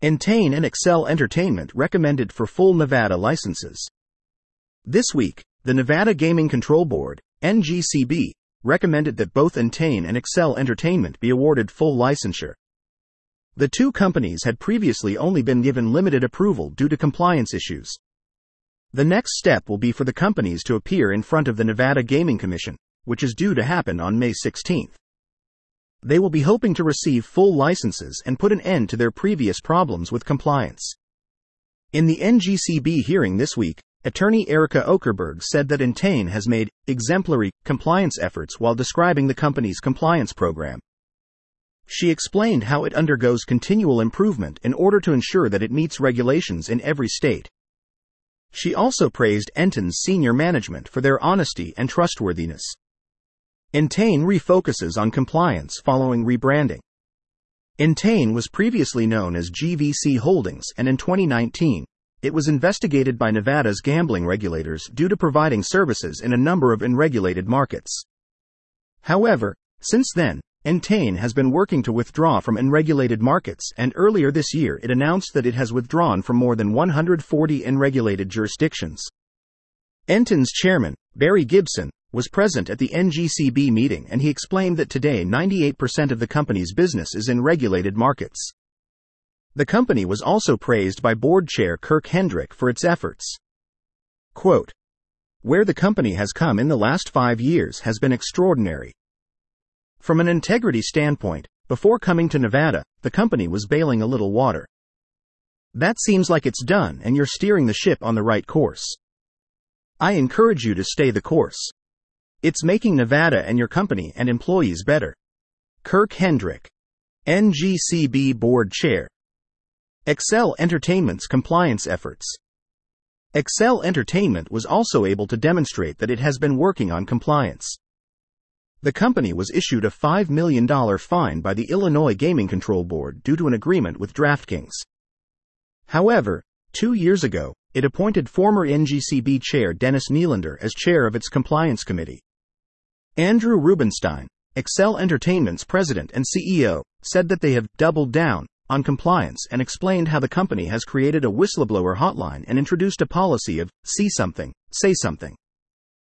Entain and Accel Entertainment recommended for full Nevada licenses. This week, the Nevada Gaming Control Board, NGCB, recommended that both Entain and Accel Entertainment be awarded full licensure. The two companies had previously only been given limited approval due to compliance issues. The next step will be for the companies to appear in front of the Nevada Gaming Commission, which is due to happen on May 16. They will be hoping to receive full licenses and put an end to their previous problems with compliance. In the NGCB hearing this week, attorney Erica Okerberg said that Entain has made exemplary compliance efforts while describing the company's compliance program. She explained how it undergoes continual improvement in order to ensure that it meets regulations in every state. She also praised Entain's senior management for their honesty and trustworthiness. Entain refocuses on compliance following rebranding. Entain was previously known as GVC Holdings, and in 2019, it was investigated by Nevada's gambling regulators due to providing services in a number of unregulated markets. However, since then, Entain has been working to withdraw from unregulated markets, and earlier this year it announced that it has withdrawn from more than 140 unregulated jurisdictions. Entain's chairman, Barry Gibson, was present at the NGCB meeting, and he explained that today 98% of the company's business is in regulated markets. The company was also praised by board chair Kirk Hendrick for its efforts. Quote, "Where the company has come in the last 5 years has been extraordinary. From an integrity standpoint, before coming to Nevada, the company was bailing a little water. That seems like it's done and you're steering the ship on the right course. I encourage you to stay the course. It's making Nevada and your company and employees better." Kirk Hendrick, NGCB Board Chair. Accel Entertainment's compliance efforts. Accel Entertainment was also able to demonstrate that it has been working on compliance. The company was issued a $5 million fine by the Illinois Gaming Control Board due to an agreement with DraftKings. However, 2 years ago, it appointed former NGCB Chair Dennis Nylander as chair of its compliance committee. Andrew Rubenstein, Accel Entertainment's president and CEO, said that they have doubled down on compliance and explained how the company has created a whistleblower hotline and introduced a policy of see something, say something.